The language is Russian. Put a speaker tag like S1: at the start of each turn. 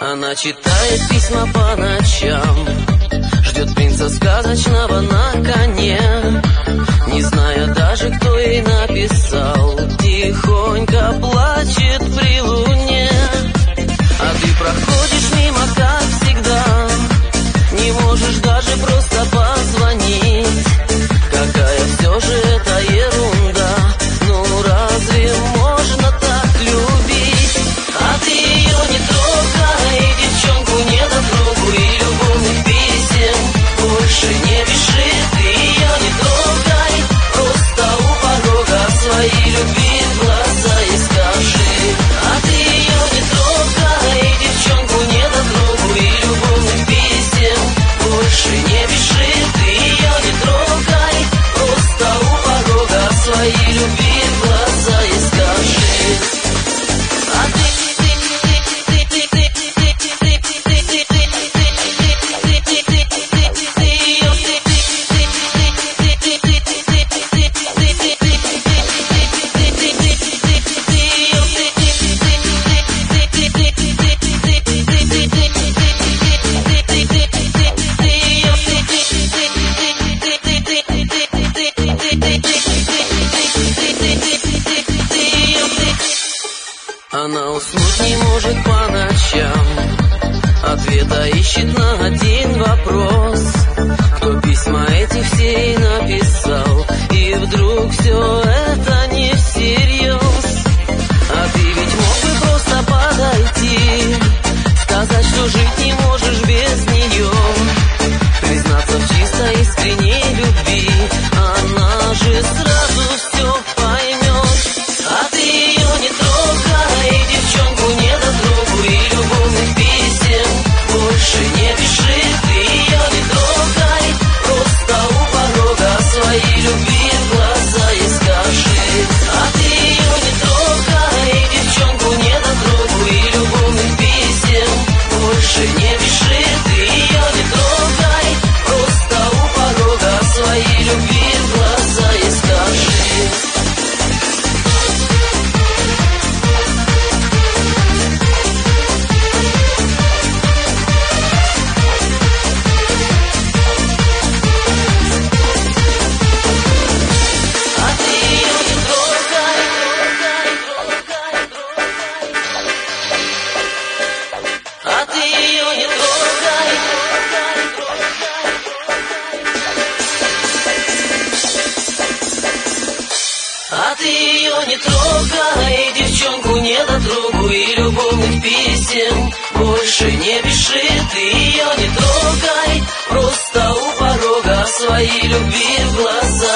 S1: Она читает письма по ночам, ждет принца сказочного на коне, не зная даже, кто ей написал, тихонько плачет при луне. А ты проходишь мимо, как всегда, не можешь даже просто позвонить. Какая все же это ерунда, ну разве можно так любить? А ты ее не трогай, девчонку недотрогу, и любовных писем больше не пиши. Ты ее не трогай, просто у порога своей любви в глаза и скажи. А ты ее не трогай, девчонку недотрогу, и любовных писем больше не пиши. Ты ее не трогай, просто у порога своей любви в глаза и скажи. Она уснуть не может по ночам, ответа ищет на один вопрос: кто письма эти все ей написал, и вдруг все это не всерьез. А ты ведь мог бы просто подойти, сказать, что жить не можешь без нее, признаться в чистой искренней любви, она же сразу все поймет. А ты ее не трогай, девчонку недотрогу, и любовных писем больше не пиши. Ты ее не трогай, просто у порога своей любви в глаза и скажи. А ты ее не трогай, девчонку недотрогу, и любовных писем больше не пиши. Ты ее не трогай, просто у порога своей любви в глаза и скажи. А ты ее не трогай, девчонку недотрогу, и любовных писем больше не пиши. Ты ее не трогай, просто у порога своей любви в глаза